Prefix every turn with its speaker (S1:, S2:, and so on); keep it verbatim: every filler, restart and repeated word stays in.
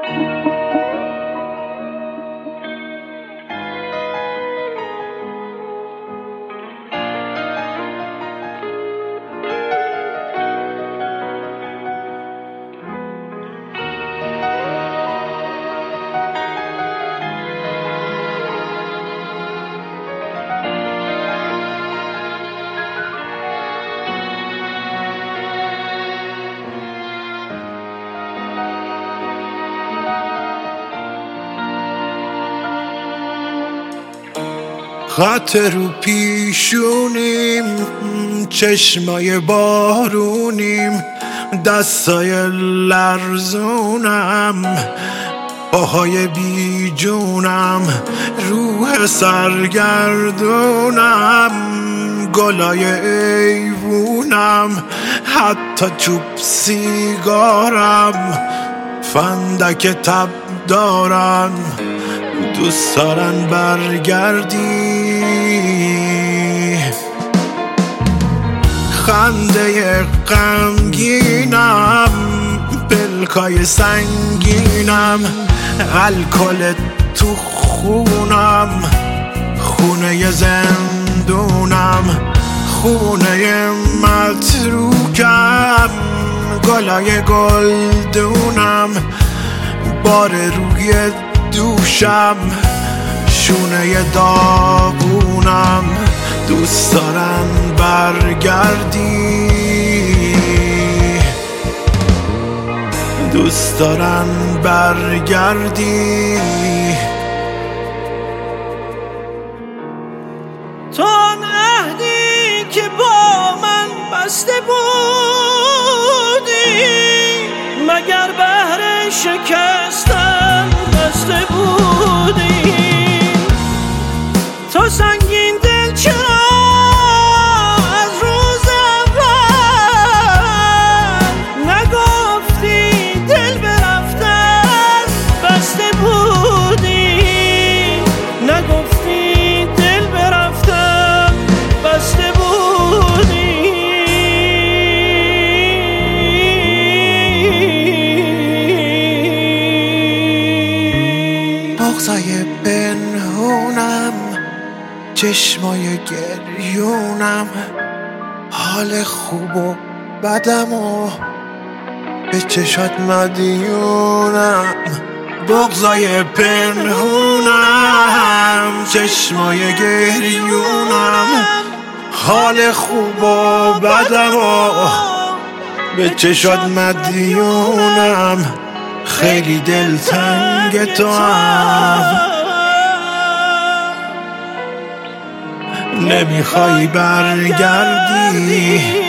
S1: خط رو پیشونیم، چشمای بارونیم، دستای لرزونم، پاهای بی جونم، روح سرگردونم، گلای ایوونم، حتی چوب سیگارم، فندک تب دارم، دوست دارن برگردی. خنده غمگینم، پلکای سنگینم، الکل تو خونم، خونه زندونم، خونه متروکم، گلای گلدونم، بار روی دوشم، شونه داغونم، دوست دارن برگردی، دوست دارن برگردی.
S2: تو آن عهدی که با من بسته بودی، مگر بهر شکستن بسته بودی؟ تو سنگین دل چرا از روز اول نگفتی دل به رفتن بسته بودی؟ نگفتی دل به رفتن بسته بودی؟
S1: بغضای پنهونم، چشمای گریونم، حال خوب و بدم و به چشات مدیونم. بغضای پنهونم، چشمای گریونم، حال خوب و بدم و به چشات مدیونم. خیلی دلتنگ تو هم، نمیخوای برگردی.